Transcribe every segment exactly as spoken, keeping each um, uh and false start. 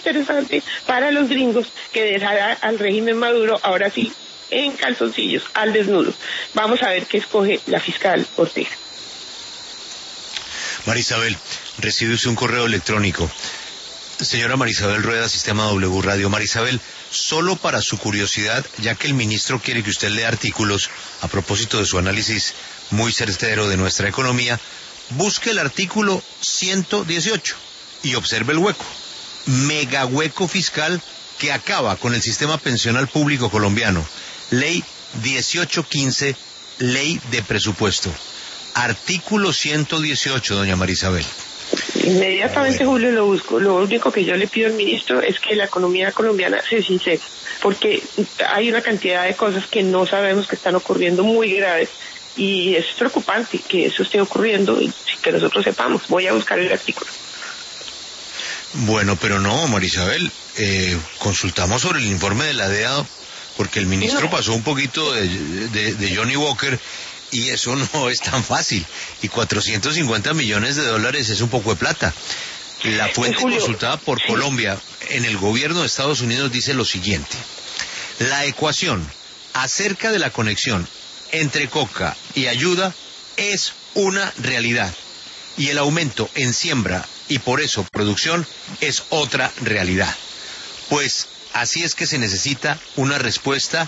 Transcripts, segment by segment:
interesante para los gringos que dejará al régimen Maduro, ahora sí, en calzoncillos, al desnudo. Vamos a ver qué escoge la fiscal Ortega. Marisabel, recibe usted un correo electrónico. Señora Marisabel Rueda, Sistema W Radio. Marisabel, solo para su curiosidad, ya que el ministro quiere que usted lea artículos a propósito de su análisis muy certero de nuestra economía, busque el artículo ciento dieciocho y observe el hueco. Mega hueco fiscal que acaba con el sistema pensional público colombiano. Ley dieciocho quince, Ley de Presupuesto. Artículo ciento dieciocho, doña Marisabel. Inmediatamente, bueno. Julio, lo busco. Lo único que yo le pido al ministro es que la economía colombiana se sincere, porque hay una cantidad de cosas que no sabemos que están ocurriendo muy graves, y es preocupante que eso esté ocurriendo y que nosotros sepamos. Voy a buscar el artículo. Bueno, pero no, Marisabel, eh, consultamos sobre el informe de la D E A, porque el ministro no. pasó un poquito de, de, de Johnny Walker, y eso no es tan fácil. Y cuatrocientos cincuenta millones de dólares es un poco de plata. La fuente Julio, consultada por sí. Colombia en el gobierno de Estados Unidos dice lo siguiente: la ecuación acerca de la conexión entre coca y ayuda es una realidad, y el aumento en siembra y por eso producción es otra realidad. Pues así es que se necesita una respuesta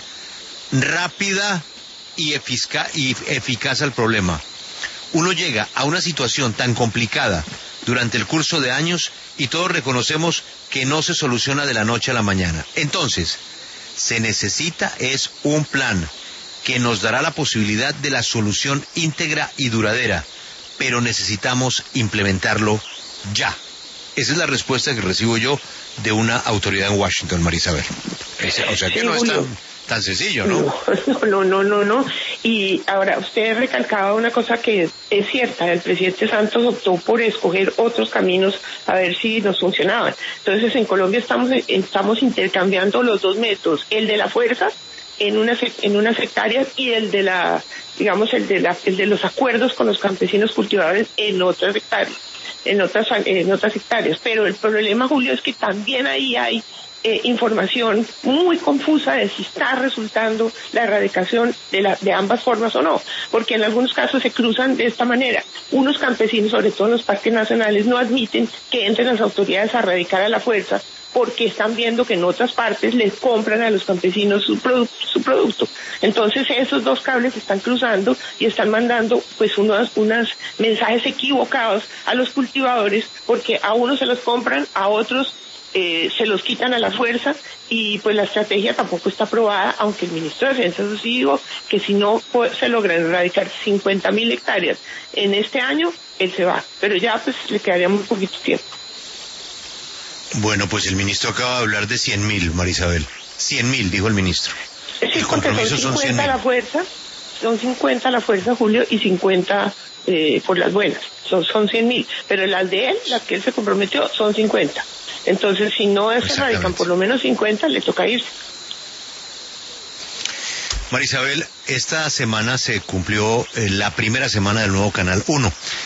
rápida y eficaz, y eficaz al problema. Uno llega a una situación tan complicada durante el curso de años y todos reconocemos que no se soluciona de la noche a la mañana. Entonces, se necesita es un plan que nos dará la posibilidad de la solución íntegra y duradera, pero necesitamos implementarlo ya. Esa es la respuesta que recibo yo de una autoridad en Washington, Marisabel. O sea que no es tan, tan sencillo, ¿no? No, no, no, no. Y ahora, usted recalcaba una cosa que es cierta: el presidente Santos optó por escoger otros caminos a ver si nos funcionaban. Entonces, en Colombia estamos, estamos intercambiando los dos métodos, el de la fuerza en unas en unas hectáreas y el de la, digamos, el de la el de los acuerdos con los campesinos cultivadores en otras hectáreas, en otras en otras hectáreas. Pero el problema, Julio, es que también ahí hay Eh, información muy confusa de si está resultando la erradicación de, la, de ambas formas o no, porque en algunos casos se cruzan de esta manera. Unos campesinos, sobre todo en los parques nacionales, no admiten que entren las autoridades a erradicar a la fuerza, porque están viendo que en otras partes les compran a los campesinos su producto, su producto. Entonces esos dos cables se están cruzando y están mandando pues unos, unos mensajes equivocados a los cultivadores, porque a unos se los compran, a otros Eh, se los quitan a la fuerza, y pues la estrategia tampoco está aprobada, aunque el ministro de Defensa sí dijo que si no pues, se logran erradicar cincuenta mil hectáreas en este año, él se va, pero ya pues le quedaría muy poquito tiempo. Bueno, pues el ministro acaba de hablar de cien mil, Marisabel. cien mil, dijo el ministro. Sí, el compromiso son cincuenta a la fuerza, son cincuenta a la fuerza, Julio, y cincuenta eh, por las buenas, son, son cien mil, pero las de él, las que él se comprometió, son cincuenta. Entonces, si no se radican por lo menos cincuenta, le toca irse. Marisabel, esta semana se cumplió eh, la primera semana del nuevo Canal uno.